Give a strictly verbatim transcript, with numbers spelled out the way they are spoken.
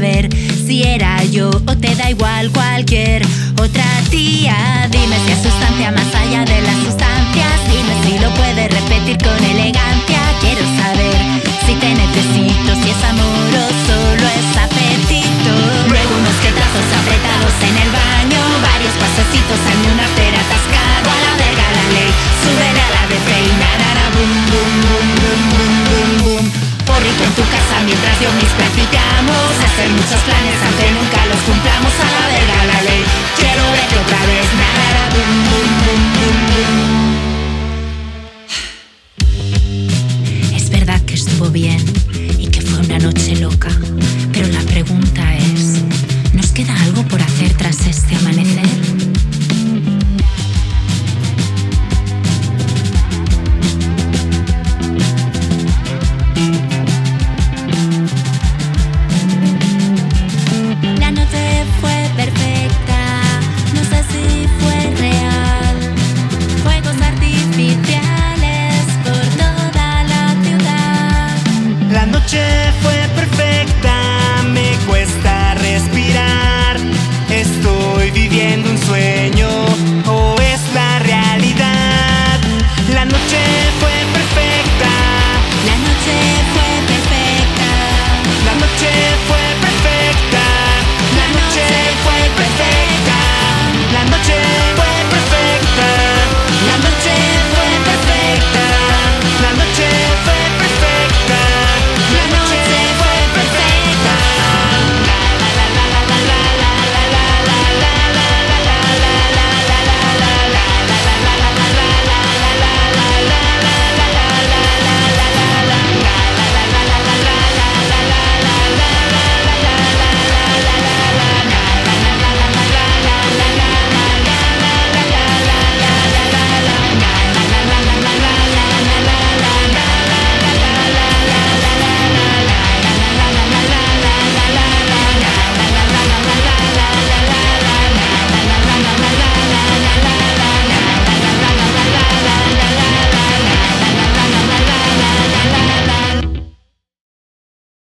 saber si era yo o te da igual cualquier otra tía. Dime si es sustancia más allá de las sustancias. Dime si lo puedes repetir con elegancia. Quiero saber si te necesito, si es amor o solo es apetito. Luego unos jetazos apretados en el baño, varios pasecitos al un arter atascado. A la verga la ley, súbele a la de fe y na na na boom boom boom boom boom boom boom. Porrito en tu casa mientras yo mis practicamos. Hacer muchos planes aunque nunca los cumplamos. A la verga la ley, quiero verte otra vez. Na na na boom boom boom boom boom. Es verdad que estuvo bien y que fue una noche loca, pero la pregunta es, ¿nos queda algo por hacer tras este amanecer? La noche fue perfecta, no sé si fue real. Fuegos artificiales por toda la ciudad. La noche